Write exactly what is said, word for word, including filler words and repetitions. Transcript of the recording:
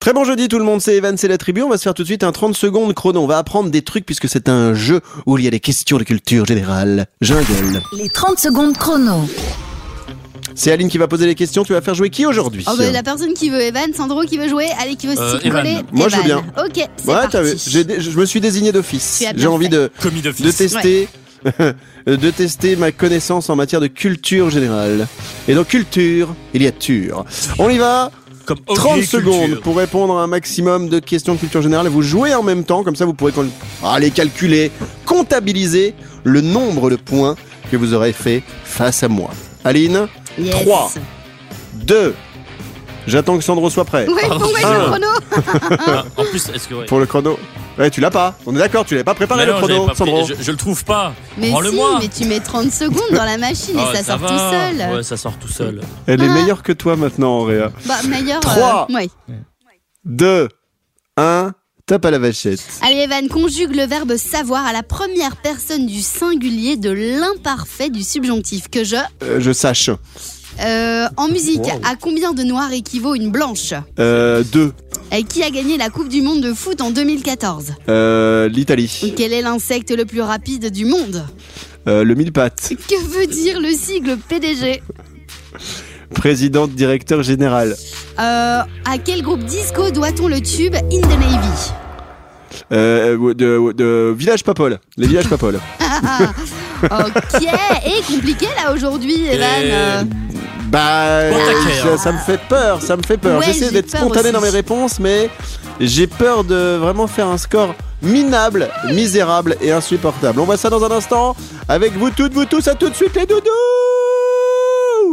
Très bon jeudi tout le monde, c'est Evan, c'est la tribu. On va se faire tout de suite un trente secondes chrono. On va apprendre des trucs puisque c'est un jeu où il y a des questions de culture générale. Jungle. Les trente secondes chrono. C'est Aline qui va poser les questions. Tu vas faire jouer qui aujourd'hui? Oh bah, la personne qui veut Evan, Sandro qui veut jouer, allez qui veut Euh, s'y coller. Evan. Moi, je veux bien. Ok, c'est Ouais, parti. t'as vu, j'ai dé- je me suis désigné d'office. Tu as bien J'ai envie fait. de, Commis d'office. de tester, de tester ma connaissance en matière de culture générale. Et dans culture, il y a tur. On y va. Comme trente agriculture. secondes pour répondre à un maximum de questions de culture générale. Vous jouez en même temps, comme ça vous pourrez con- aller calculer, comptabiliser le nombre de points que vous aurez fait face à moi. Aline, Yes. trois, deux, j'attends que Sandro soit prêt. Ouais, Pardon, bon, ouais, un. le chrono. Ah, en plus, est-ce que ouais. Pour le chrono. Ouais, tu l'as pas. On est d'accord, tu l'avais pas préparé Mais le non, chrono, j'avais pas pris- Sandro. je, je le trouve pas. Mais si, Prends-le-moi. mais tu mets trente secondes dans la machine Oh, et ça, sort va. tout seul. Ouais, ça sort tout seul. Elle est Ah. meilleure que toi maintenant, Auréa. Bah, meilleur. Trois. euh, ouais. deux, un, tape à la vachette. Allez, Evan, conjugue le verbe savoir à la première personne du singulier de l'imparfait du subjonctif. Que je. Euh, je sache. Euh, en musique, Wow. à combien de noirs équivaut une blanche? Euh, deux, Et qui a gagné la Coupe du Monde de foot en deux mille quatorze? euh, l'Italie. Quel est l'insecte le plus rapide du monde? Euh, le mille pattes. Que veut dire le sigle P D G? Présidente, directeur général. Euh, à quel groupe disco doit-on le tube In the Navy? Euh, de, de Village Papol. Les Villages Papol. Ok, et compliqué là aujourd'hui, Evan. Euh, Bah, Bon taquet, ça, hein. ça me fait peur, ça me fait peur. Ouais, J'essaie j'ai d'être peur spontané aussi. dans mes réponses, mais j'ai peur de vraiment faire un score minable, misérable et insupportable. On voit ça dans un instant avec vous toutes, vous tous, à tout de suite les doudous.